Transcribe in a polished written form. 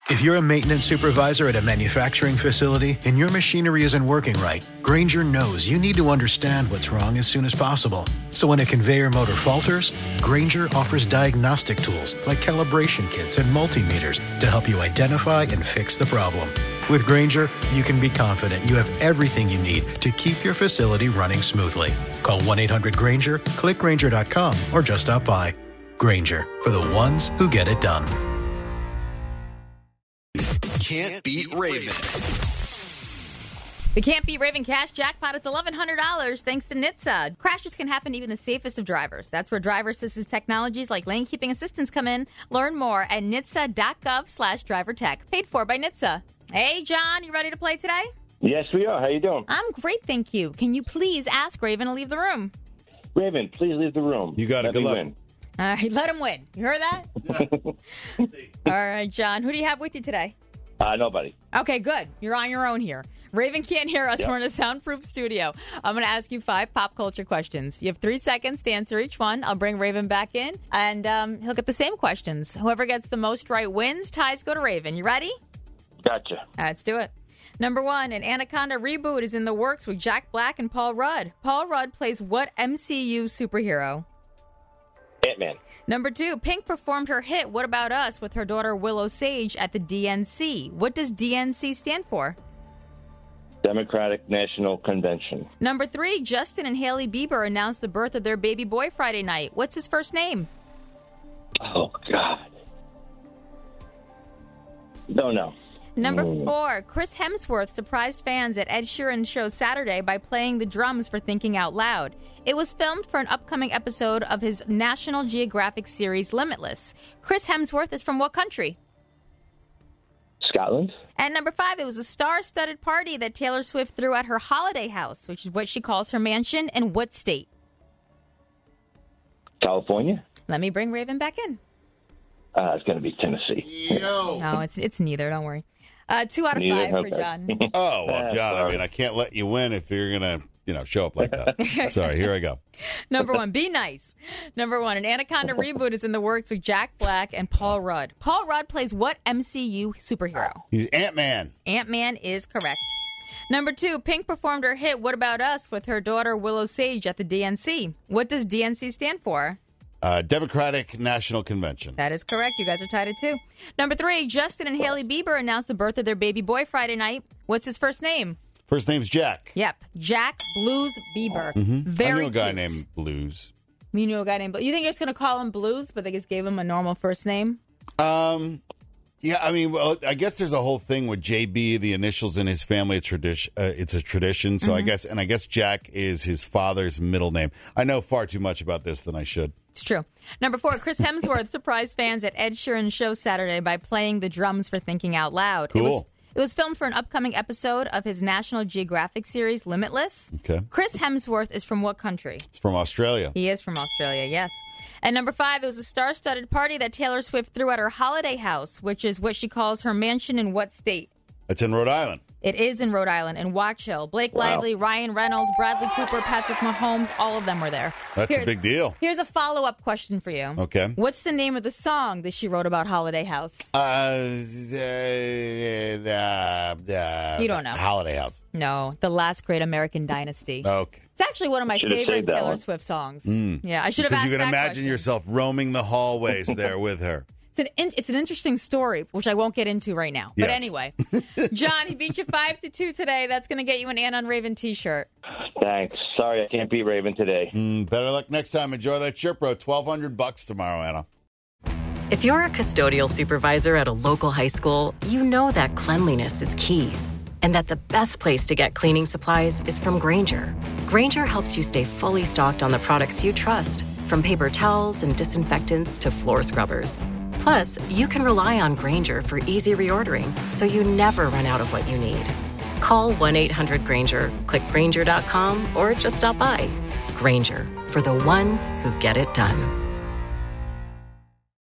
If you're a maintenance supervisor at a manufacturing facility and your machinery isn't working right, Grainger knows you need to understand what's wrong as soon as possible. So when a conveyor motor falters, Grainger offers diagnostic tools like calibration kits and multimeters to help you identify and fix the problem. With Grainger, you can be confident you have everything you need to keep your facility running smoothly. Call 1-800-GRAINGER, click Grainger.com, or just stop by. Grainger, for the ones who get it done. Can't Beat Raven. The Can't Beat Raven cash jackpot is $1,100 thanks to NHTSA. Crashes can happen to even the safest of drivers. That's where driver assistance technologies like lane keeping assistance come in. Learn more at nhtsa.gov/drivertech. Paid for by NHTSA. Hey, John, you ready to play today? Yes, we are. How you doing? I'm great, thank you. Can you please ask Raven to leave the room? Raven, please leave the room. You got it. Good luck. Win. All right, let him win. You heard that? All right, John, who do you have with you today? Nobody. Okay, good. You're on your own here. Raven can't hear us. Yep. We're in a soundproof studio. I'm going to ask you 5 pop culture questions. You have 3 seconds to answer each one. I'll bring Raven back in, and he'll get the same questions. Whoever gets the most right wins. Ties go to Raven. You ready? Gotcha. All right, let's do it. Number 1, an Anaconda reboot is in the works with Jack Black and Paul Rudd. Paul Rudd plays what MCU superhero? Ant-Man. Number 2, Pink performed her hit What About Us with her daughter Willow Sage at the DNC. What does DNC stand for? Democratic National Convention. Number 3, Justin and Hailey Bieber announced the birth of their baby boy Friday night. What's his first name? Oh, God. Don't know. Number 4, Chris Hemsworth surprised fans at Ed Sheeran's show Saturday by playing the drums for Thinking Out Loud. It was filmed for an upcoming episode of his National Geographic series Limitless. Chris Hemsworth is from what country? Scotland. And number 5, it was a star-studded party that Taylor Swift threw at her holiday house, which is what she calls her mansion, in what state? California. Let me bring Raven back in. It's going to be Tennessee. No, it's neither. Don't worry. 2 out of Neither? 5 for Okay. John. Oh, well, John, I mean, I can't let you win if you're going to, show up like that. Sorry, here I go. Number 1, be nice. Number 1, an Anaconda reboot is in the works with Jack Black and Paul Rudd. Paul Rudd plays what MCU superhero? He's Ant-Man. Ant-Man is correct. Number 2, Pink performed her hit What About Us with her daughter Willow Sage at the DNC. What does DNC stand for? Democratic National Convention. That is correct. You guys are tied at 2. Number 3, Justin and Hailey Bieber announced the birth of their baby boy Friday night. What's his first name? First name's Jack. Yep, Jack Blues Bieber. Mm-hmm. Very I knew a guy cute. named Blues. You knew a guy named Blues. You think you're just going to call him Blues, but they just gave him a normal first name? Yeah, I mean, well, I guess there's a whole thing with JB, the initials in his family. It's a tradition. So I guess Jack is his father's middle name. I know far too much about this than I should. It's true. Number 4, Chris Hemsworth surprised fans at Ed Sheeran's show Saturday by playing the drums for Thinking Out Loud. Cool. It was filmed for an upcoming episode of his National Geographic series, Limitless. Okay. Chris Hemsworth is from what country? It's from Australia. He is from Australia, yes. And number 5, it was a star-studded party that Taylor Swift threw at her holiday house, which is what she calls her mansion in what state? It's in Rhode Island. It is in Rhode Island, in Watch Hill. Blake Lively, Ryan Reynolds, Bradley Cooper, Patrick Mahomes, all of them were there. That's a big deal. Here's a follow-up question for you. Okay. What's the name of the song that she wrote about Holiday House? You don't know. Holiday House. No, The Last Great American Dynasty. Okay. It's actually one of my Should've favorite saved that Taylor one. Swift songs. Yeah, I should have Because asked you can that imagine question. yourself roaming the hallways there with her. It's an interesting story, which I won't get into right now. But Yes. anyway, John, he beat you 5-2 today. That's going to get you an Ann on Raven t-shirt. Thanks. Sorry, I can't beat Raven today. Better luck next time. Enjoy that shirt, bro. $1,200 tomorrow, Anna. If you're a custodial supervisor at a local high school, you know that cleanliness is key. And that the best place to get cleaning supplies is from Grainger. Grainger helps you stay fully stocked on the products you trust, from paper towels and disinfectants to floor scrubbers. Plus, you can rely on Grainger for easy reordering, so you never run out of what you need. Call 1-800-GRAINGER, click Grainger.com, or just stop by. Grainger, for the ones who get it done.